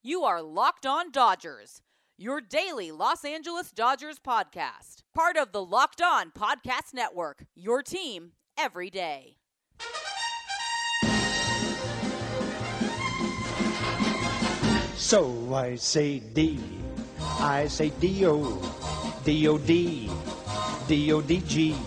You are Locked On Dodgers, your daily Los Angeles Dodgers podcast. Part of the Locked On Podcast Network, your team every day. So I say D, I say D-O, D-O-D, D-O-D-G,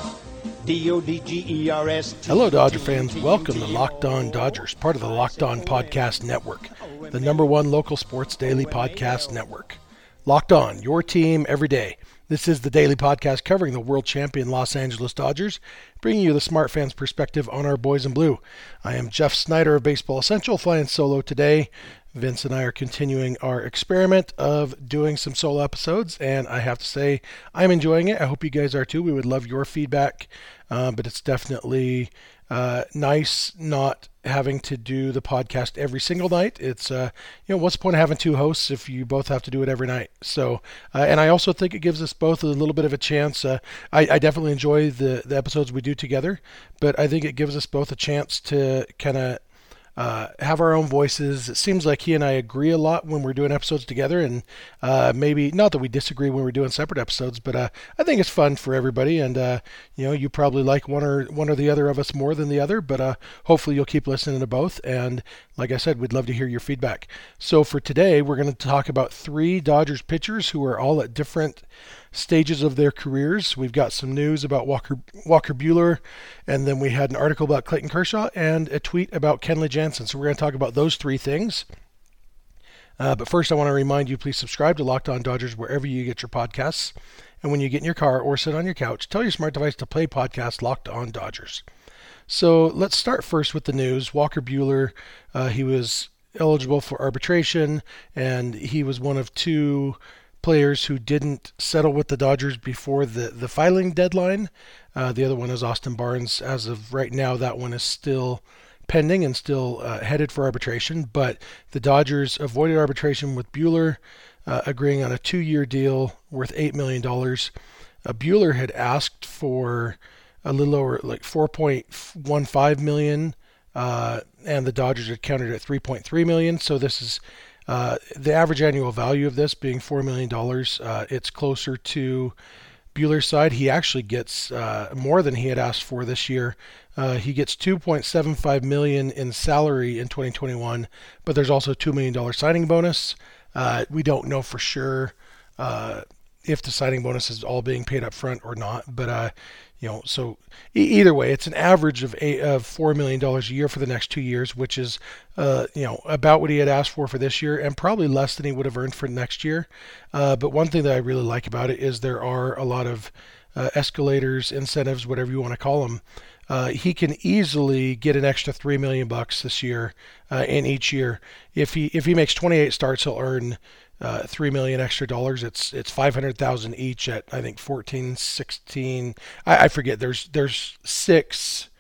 D-O-D-G-E-R-S-T. Hello, Dodger fans. Welcome to Locked On Dodgers, part of the Locked On Podcast Network, the number one local sports daily podcast network. Locked On, your team every day. This is the daily podcast covering the world champion Los Angeles Dodgers, bringing you the smart fans' perspective on our boys in blue. I am Jeff Snyder of Baseball Essential, flying solo today. Vince and I are continuing our experiment of doing some solo episodes, and I have to say I'm enjoying it. I hope you guys are too. We would love your feedback, but it's definitely nice not having to do the podcast every single night. It's what's the point of having two hosts if you both have to do it every night? So and I also think it gives us both a little bit of a chance. I definitely enjoy the episodes we do together, but I think it gives us both a chance to kind of have our own voices. It seems like he and I agree a lot when we're doing episodes together, and maybe not that we disagree when we're doing separate episodes, but I think it's fun for everybody. And you probably like one or the other of us more than the other, but hopefully you'll keep listening to both. And like I said, we'd love to hear your feedback. So for today, we're going to talk about three Dodgers pitchers who are all at different stages of their careers. We've got some news about Walker Buehler, and then we had an article about Clayton Kershaw and a tweet about Kenley Jansen. So we're going to talk about those three things. But first, I want to remind you, please subscribe to Locked On Dodgers wherever you get your podcasts. And when you get in your car or sit on your couch, tell your smart device to play podcast Locked On Dodgers. So let's start first with the news. Walker Buehler, he was eligible for arbitration, and he was one of two players who didn't settle with the Dodgers before the filing deadline. The other one is Austin Barnes. As of right now, that one is still pending and still headed for arbitration. But the Dodgers avoided arbitration with Buehler, agreeing on a 2-year deal worth $8 million. Buehler had asked for a little over like $4.15 million, and the Dodgers had countered at $3.3 million. So this is the average annual value of this being $4 million. It's closer to Buehler's side. He actually gets more than he had asked for this year. He gets $2.75 million in salary in 2021, but there's also a $2 million signing bonus. We don't know for sure if the signing bonus is all being paid up front or not, but so either way, it's an average of $4 million a year for the next 2 years, which is, about what he had asked for this year, and probably less than he would have earned for next year. But one thing that I really like about it is there are a lot of escalators, incentives, whatever you want to call them. He can easily get an extra $3 million this year in each year. If he makes 28 starts, he'll earn $3 million extra dollars. It's $500,000 each at, I think, 14, 16. I forget. There's six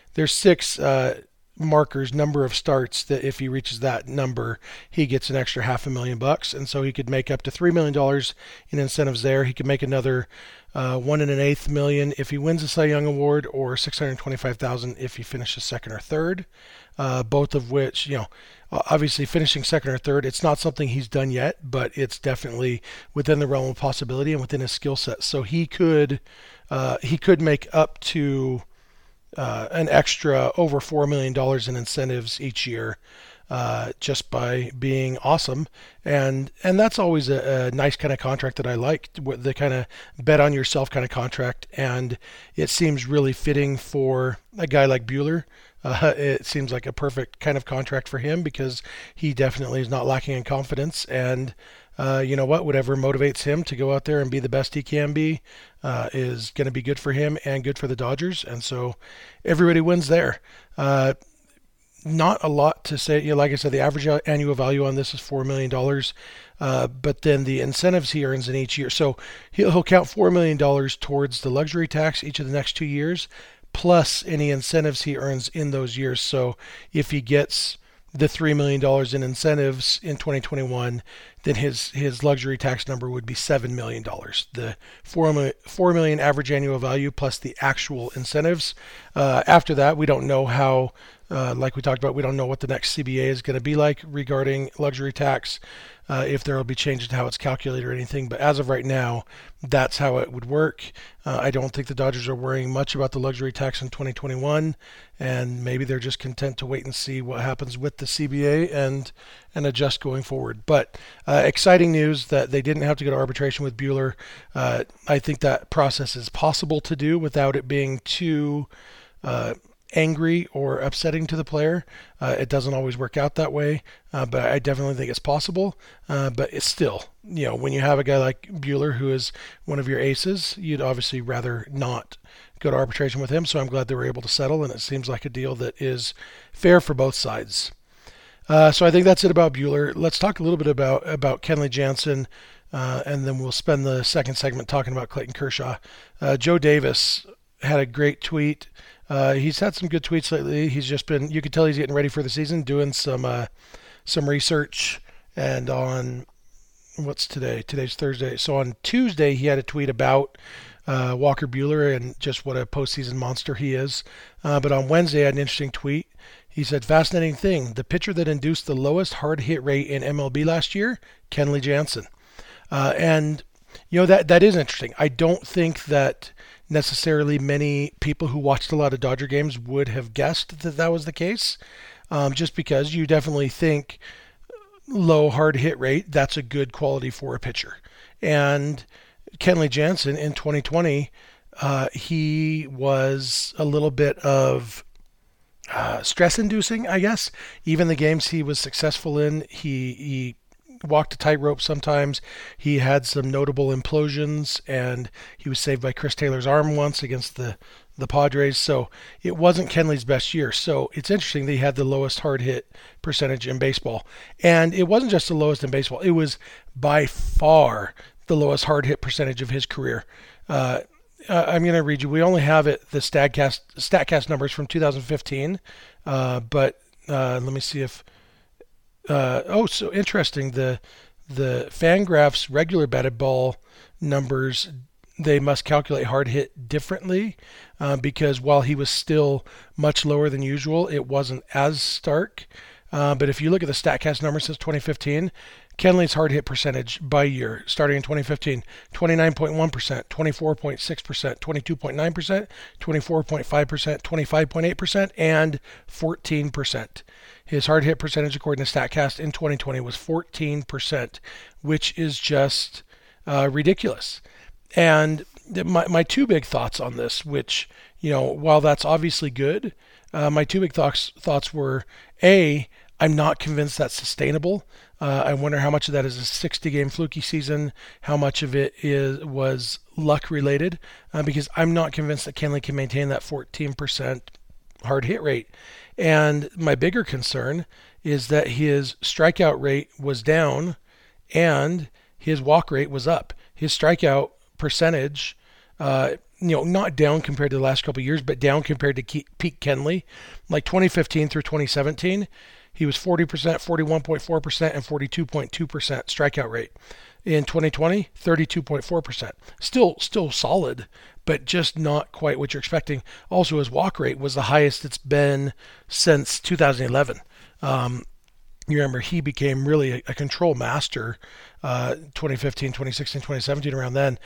markers, number of starts, that if he reaches that number, he gets an extra $500,000, and so he could make up to $3 million in incentives there. He could make another $1.8 million if he wins the Cy Young Award, or $625,000 if he finishes second or third. Both of which, obviously finishing second or third, it's not something he's done yet, but it's definitely within the realm of possibility and within his skill set. So he could make up to an extra over $4 million in incentives each year, just by being awesome. And that's always a nice kind of contract that I like, the kind of bet on yourself kind of contract. And it seems really fitting for a guy like Buehler. It seems like a perfect kind of contract for him because he definitely is not lacking in confidence. And whatever motivates him to go out there and be the best he can be is going to be good for him and good for the Dodgers. And so everybody wins there. Not a lot to say. Like I said, the average annual value on this is $4 million. But then the incentives he earns in each year. So he'll count $4 million towards the luxury tax each of the next 2 years, plus any incentives he earns in those years. So if he gets the $3 million in incentives in 2021, then his luxury tax number would be $7 million. The $4 million average annual value plus the actual incentives. After that, we don't know how Like we talked about, we don't know what the next CBA is going to be like regarding luxury tax, if there will be changes to how it's calculated or anything. But as of right now, that's how it would work. I don't think the Dodgers are worrying much about the luxury tax in 2021, and maybe they're just content to wait and see what happens with the CBA and adjust going forward. But exciting news that they didn't have to go to arbitration with Buehler. I think that process is possible to do without it being too angry or upsetting to the player. It doesn't always work out that way, but I definitely think it's possible. But it's still, when you have a guy like Buehler who is one of your aces, you'd obviously rather not go to arbitration with him. So I'm glad they were able to settle, and it seems like a deal that is fair for both sides. So I think that's it about Buehler. Let's talk a little bit about Kenley Jansen, and then we'll spend the second segment talking about Clayton Kershaw. Joe Davis had a great tweet. He's had some good tweets lately. He's just been, you can tell he's getting ready for the season, doing some research. And on, what's today? Today's Thursday. So on Tuesday, he had a tweet about Walker Buehler and just what a postseason monster he is. But on Wednesday, I had an interesting tweet. He said, fascinating thing, the pitcher that induced the lowest hard hit rate in MLB last year, Kenley Jansen. And, that is interesting. I don't think that necessarily many people who watched a lot of Dodger games would have guessed that was the case, just because you definitely think low hard hit rate, that's a good quality for a pitcher. And Kenley Jansen in 2020, he was a little bit of stress-inducing, I guess. Even the games he was successful in, he walked a tightrope sometimes. He had some notable implosions, and he was saved by Chris Taylor's arm once against the Padres. So it wasn't Kenley's best year. So it's interesting that he had the lowest hard hit percentage in baseball. And it wasn't just the lowest in baseball. It was by far the lowest hard hit percentage of his career. I'm going to read you. We only have the StatCast numbers from 2015. But let me see if... so interesting. The Fangraphs regular batted ball numbers, they must calculate hard hit differently because while he was still much lower than usual, it wasn't as stark. But if you look at the StatCast numbers since 2015, Kenley's hard hit percentage by year, starting in 2015, 29.1%, 24.6%, 22.9%, 24.5%, 25.8%, and 14%. His hard hit percentage, according to StatCast, in 2020 was 14%, which is just ridiculous. And my two big thoughts on this, which, while that's obviously good, my two big thoughts were, A, I'm not convinced that's sustainable. I wonder how much of that is a 60-game fluky season, how much of it was luck related, because I'm not convinced that Kenley can maintain that 14% hard hit rate. And my bigger concern is that his strikeout rate was down and his walk rate was up. His strikeout percentage, not down compared to the last couple of years, but down compared to peak Kenley, like 2015 through 2017. He was 40%, 41.4%, and 42.2% strikeout rate. In 2020, 32.4%. Still solid, but just not quite what you're expecting. Also, his walk rate was the highest it's been since 2011. You remember he became really a control master 2015, 2016, 2017, around then,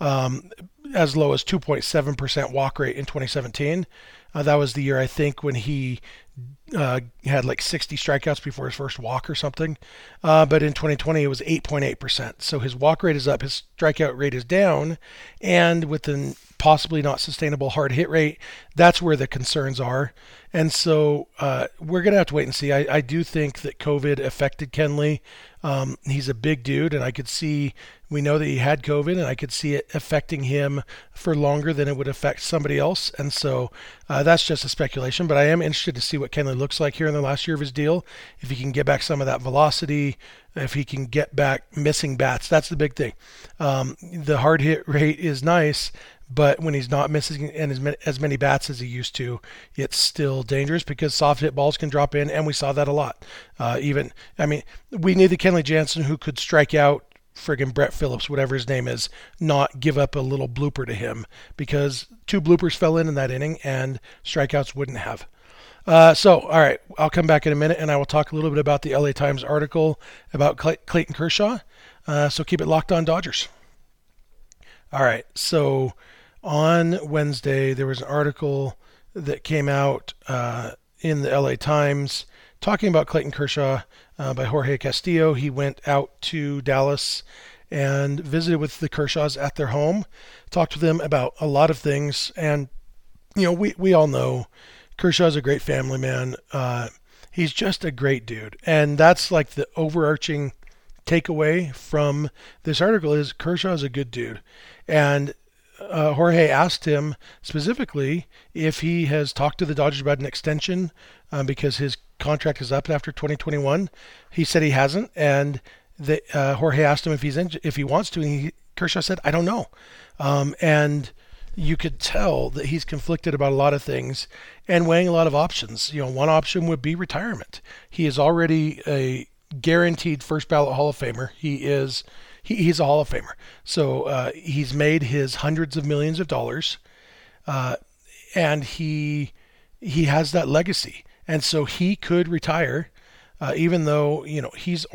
as low as 2.7% walk rate in 2017. That was the year, I think, when he had like 60 strikeouts before his first walk or something. But in 2020, it was 8.8%. So his walk rate is up, his strikeout rate is down, and with the possibly not sustainable hard hit rate, that's where the concerns are. And so we're going to have to wait and see. I do think that COVID affected Kenley. He's a big dude, and we know that he had COVID, and I could see it affecting him for longer than it would affect somebody else. And so that's just a speculation, but I am interested to see what Kenley looks like here in the last year of his deal. If he can get back some of that velocity, if he can get back missing bats, that's the big thing. The hard hit rate is nice, but when he's not missing as many bats as he used to, it's still dangerous because soft hit balls can drop in, and we saw that a lot. We need the Kenley Jansen who could strike out friggin' Brett Phillips, whatever his name is, not give up a little blooper to him, because 2 bloopers fell in that inning and strikeouts wouldn't have. All right, I'll come back in a minute and I will talk a little bit about the LA Times article about Clayton Kershaw. So keep it locked on Dodgers. All right, so on Wednesday, there was an article that came out in the LA Times talking about Clayton Kershaw by Jorge Castillo. He went out to Dallas and visited with the Kershaws at their home, talked to them about a lot of things. And, we all know Kershaw's a great family man. He's just a great dude. And that's like the overarching takeaway from this article is Kershaw's a good dude. And Jorge asked him specifically if he has talked to the Dodgers about an extension because his contract is up after 2021. He said he hasn't. And Jorge asked him if he wants to. And Kershaw said, I don't know. And you could tell that he's conflicted about a lot of things and weighing a lot of options. One option would be retirement. He is already a guaranteed first ballot Hall of Famer. He's a Hall of Famer. So he's made his hundreds of millions of dollars, and he has that legacy. And so he could retire, even though he'll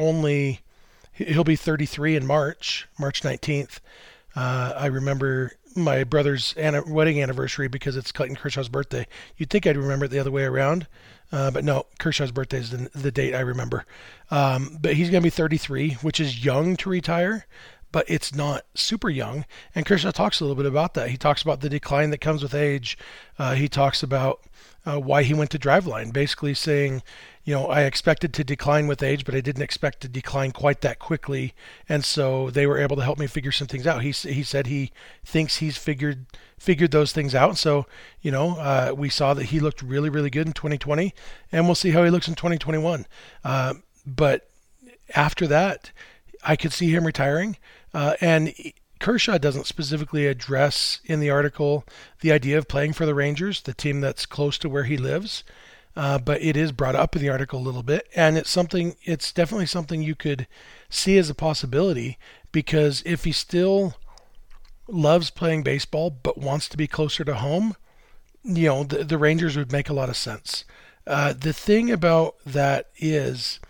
be 33 in March 19th. I remember my brother's wedding anniversary because it's Clayton Kershaw's birthday. You'd think I'd remember it the other way around, but no, Kershaw's birthday is the date I remember. But he's going to be 33, which is young to retire, but it's not super young. And Kershaw talks a little bit about that. He talks about the decline that comes with age. He talks about why he went to Driveline, basically saying, I expected to decline with age, but I didn't expect to decline quite that quickly. And so they were able to help me figure some things out. He said he thinks he's figured those things out. So, we saw that he looked really, really good in 2020, and we'll see how he looks in 2021. But after that, I could see him retiring. And Kershaw doesn't specifically address in the article the idea of playing for the Rangers, the team that's close to where he lives. But it is brought up in the article a little bit, and it's definitely something you could see as a possibility, because if he still loves playing baseball but wants to be closer to home, the Rangers would make a lot of sense. The thing about that is,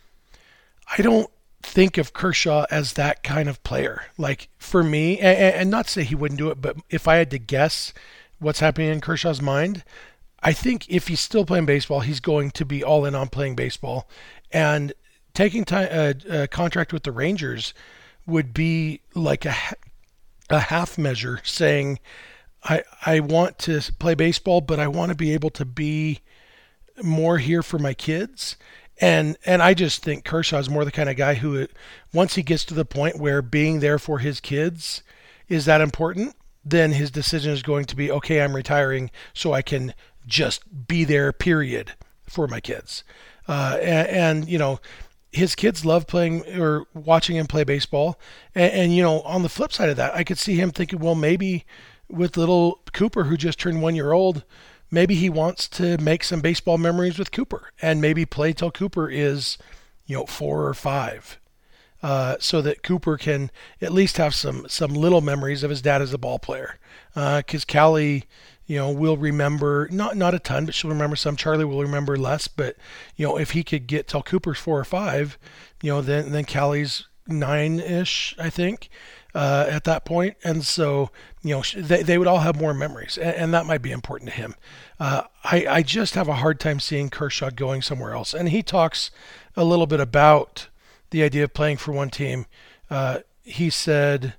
I don't think of Kershaw as that kind of player. Like, for me, and not to say he wouldn't do it, but if I had to guess what's happening in Kershaw's mind, I think if he's still playing baseball, he's going to be all in on playing baseball. And taking a contract with the Rangers would be like a half measure, saying, I want to play baseball, but I want to be able to be more here for my kids. And I just think Kershaw is more the kind of guy who, once he gets to the point where being there for his kids is that important, then his decision is going to be, okay, I'm retiring so I can just be there, period, for my kids. And his kids love playing or watching him play baseball. And on the flip side of that, I could see him thinking, well, maybe with little Cooper, who just turned 1 year old, maybe he wants to make some baseball memories with Cooper and maybe play till Cooper is, 4 or 5. So that Cooper can at least have some little memories of his dad as a ball player. Because Callie, will remember, not a ton, but she'll remember some. Charlie will remember less. But, if he could get till Cooper's 4 or 5, then Callie's 9-ish, I think, at that point. And so, they would all have more memories, and that might be important to him. I just have a hard time seeing Kershaw going somewhere else. And he talks a little bit about the idea of playing for one team. He said,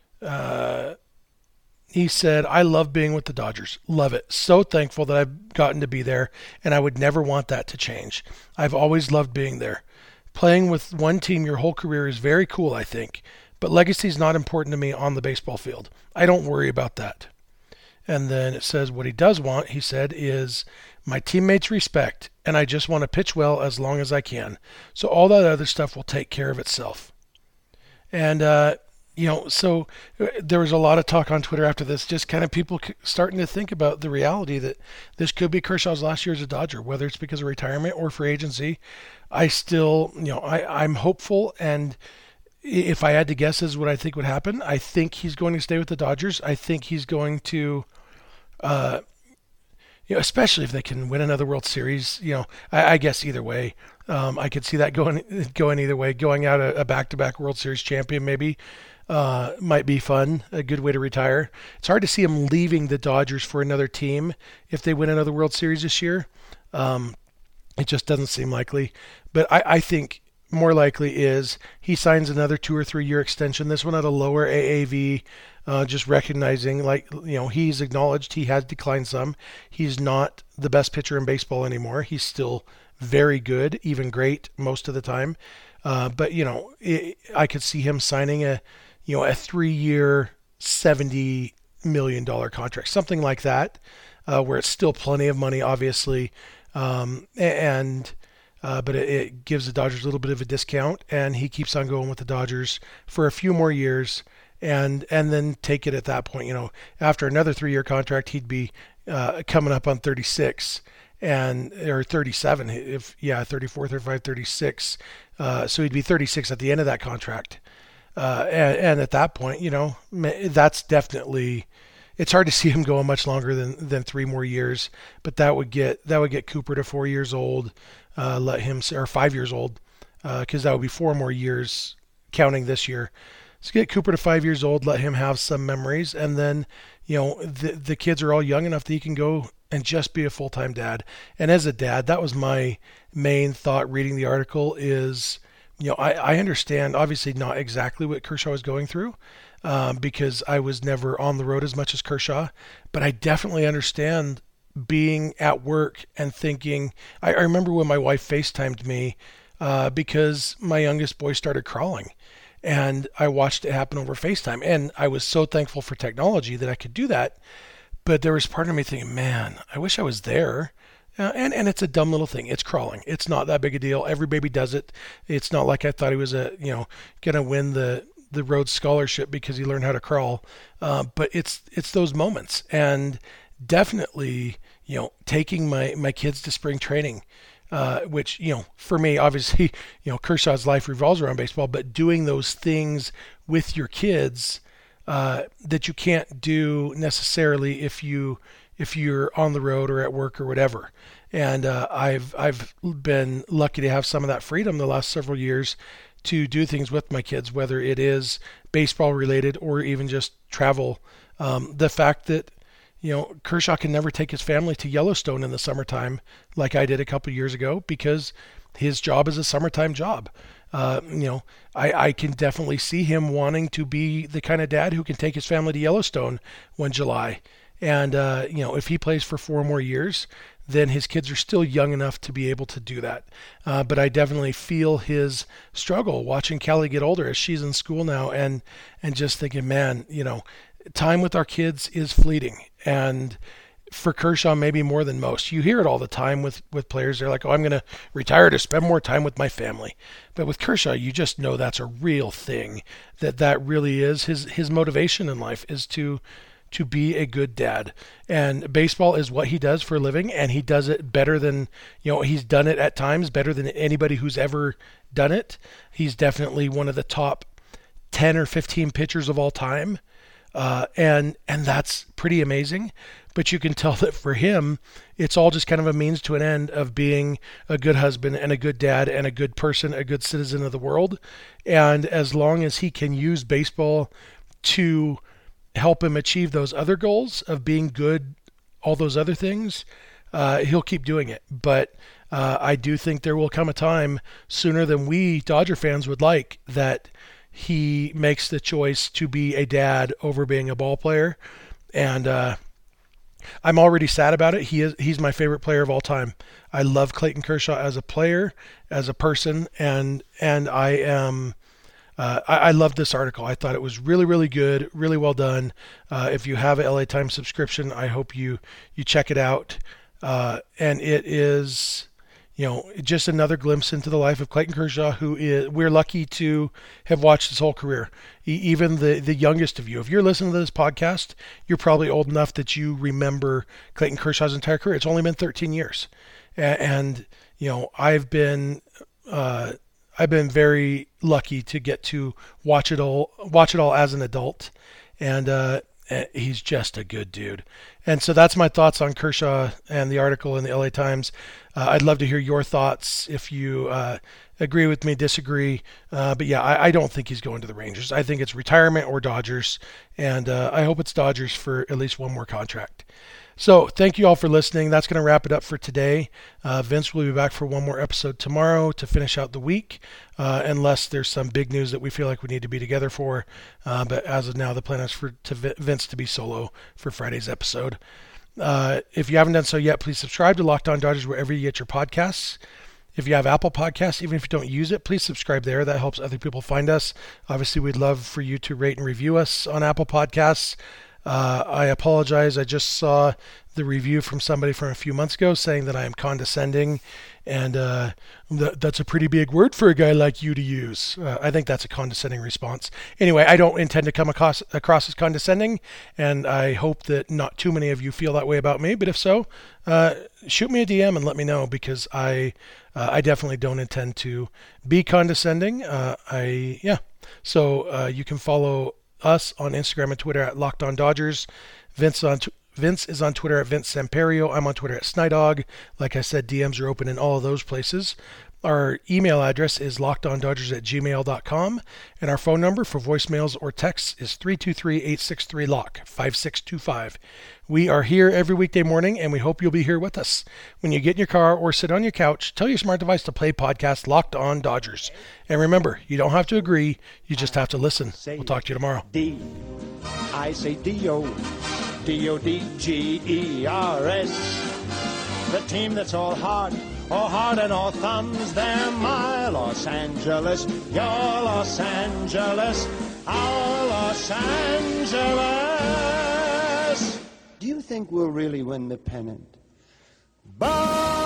I love being with the Dodgers. Love it. So thankful that I've gotten to be there, and I would never want that to change. I've always loved being there. Playing with one team your whole career is very cool, I think, but legacy is not important to me on the baseball field. I don't worry about that. And then it says what he does want, he said, is my teammates' respect, and I just want to pitch well as long as I can. So all that other stuff will take care of itself. And, so there was a lot of talk on Twitter after this, just kind of people starting to think about the reality that this could be Kershaw's last year as a Dodger, whether it's because of retirement or free agency. I still, I'm hopeful, and if I had to guess as what I think would happen, I think he's going to stay with the Dodgers. I think he's going to, especially if they can win another World Series. I guess either way, I could see that going either way. Going out a back-to-back World Series champion maybe might be fun, a good way to retire. It's hard to see him leaving the Dodgers for another team if they win another World Series this year. It just doesn't seem likely. But I think more likely is he signs another 2 or 3 year extension, this one at a lower AAV, just recognizing, he's acknowledged he has declined some. He's not the best pitcher in baseball anymore. He's still very good, even great most of the time. But I could see him signing a 3-year, $70 million contract, something like that, where it's still plenty of money, obviously. But it gives the Dodgers a little bit of a discount, and he keeps on going with the Dodgers for a few more years, and then take it at that point. After another 3-year contract, he'd be coming up on 36 or 37, 34, 35, 36. So he'd be 36 at the end of that contract. And at that point, that's definitely. It's hard to see him going much longer than 3 more years, but that would get Cooper to 4 years old, or 5 years old, because that would be 4 more years counting this year. So get Cooper to 5 years old, let him have some memories, and then the kids are all young enough that he can go and just be a full-time dad. And as a dad, that was my main thought reading the article is, I understand obviously not exactly what Kershaw was going through. Because I was never on the road as much as Kershaw, but I definitely understand being at work and thinking. I remember when my wife FaceTimed me because my youngest boy started crawling, and I watched it happen over FaceTime, and I was so thankful for technology that I could do that. But there was part of me thinking, man, I wish I was there. And it's a dumb little thing. It's crawling. It's not that big a deal. Every baby does it. It's not like I thought he was going to win the Rhodes Scholarship because he learned how to crawl. But it's those moments, and definitely, taking my kids to spring training, which, for me, obviously, Kershaw's life revolves around baseball, but doing those things with your kids, that you can't do necessarily if you're on the road or at work or whatever. And, I've been lucky to have some of that freedom the last several years to do things with my kids, whether it is baseball related or even just travel. The fact that, Kershaw can never take his family to Yellowstone in the summertime like I did a couple years ago because his job is a summertime job. I can definitely see him wanting to be the kind of dad who can take his family to Yellowstone one July. And, if he plays for 4 more years, then his kids are still young enough to be able to do that. But I definitely feel his struggle watching Kelly get older as she's in school now, and just thinking, man, time with our kids is fleeting. And for Kershaw, maybe more than most. You hear it all the time with players. They're like, oh, I'm going to retire to spend more time with my family. But with Kershaw, you just know that's a real thing, that really is his motivation in life is to be a good dad. And baseball is what he does for a living, and he does it better than, he's done it at times better than anybody who's ever done it. He's definitely one of the top 10 or 15 pitchers of all time. And that's pretty amazing. But you can tell that for him, it's all just kind of a means to an end of being a good husband and a good dad and a good person, a good citizen of the world. And as long as he can use baseball to help him achieve those other goals of being good, all those other things, he'll keep doing it. But I do think there will come a time sooner than we Dodger fans would like that he makes the choice to be a dad over being a ball player. And I'm already sad about it. He's my favorite player of all time. I love Clayton Kershaw as a player, as a person, and I am. I love this article. I thought it was really, really good, really well done. If you have a LA Times subscription, I hope you check it out. And it is, just another glimpse into the life of Clayton Kershaw, we're lucky to have watched his whole career. Even the youngest of you, if you're listening to this podcast, you're probably old enough that you remember Clayton Kershaw's entire career. It's only been 13 years. And I've been very lucky to get to watch it all as an adult, and He's just a good dude. And so that's my thoughts on Kershaw and the article in the LA Times. I'd love to hear your thoughts if you agree with me, disagree. But yeah, I don't think he's going to the Rangers. I think it's retirement or Dodgers. And I hope it's Dodgers for at least one more contract. So thank you all for listening. That's going to wrap it up for today. Vince will be back for one more episode tomorrow to finish out the week, unless there's some big news that we feel like we need to be together for. But as of now, the plan is for Vince to be solo for Friday's episode. If you haven't done so yet, please subscribe to Locked On Dodgers wherever you get your podcasts. If you have Apple Podcasts, even if you don't use it, please subscribe there. That helps other people find us. Obviously, we'd love for you to rate and review us on Apple Podcasts. I apologize. I just saw the review from somebody from a few months ago saying that I am condescending, and that's a pretty big word for a guy like you to use. I think that's a condescending response. Anyway, I don't intend to come across as condescending, and I hope that not too many of you feel that way about me, but if so, shoot me a DM and let me know, because I definitely don't intend to be condescending. So you can follow us on Instagram and Twitter at Locked On Dodgers. Vince is on Twitter at Vince Samperio. I'm on Twitter at Snydog. Like I said, DMs are open in all of those places. Our email address is lockedondodgers@gmail.com, and our phone number for voicemails or texts is 323-863-LOCK, 5625. We are here every weekday morning, and we hope you'll be here with us. When you get in your car or sit on your couch, tell your smart device to play podcast Locked On Dodgers. And remember, you don't have to agree, you just have to listen. We'll talk to you tomorrow. I say D-O, D-O-D-G-E-R-S. The team that's all heart and all thumbs, they're my Los Angeles, your Los Angeles, our Los Angeles. Do you think we'll really win the pennant? Bye.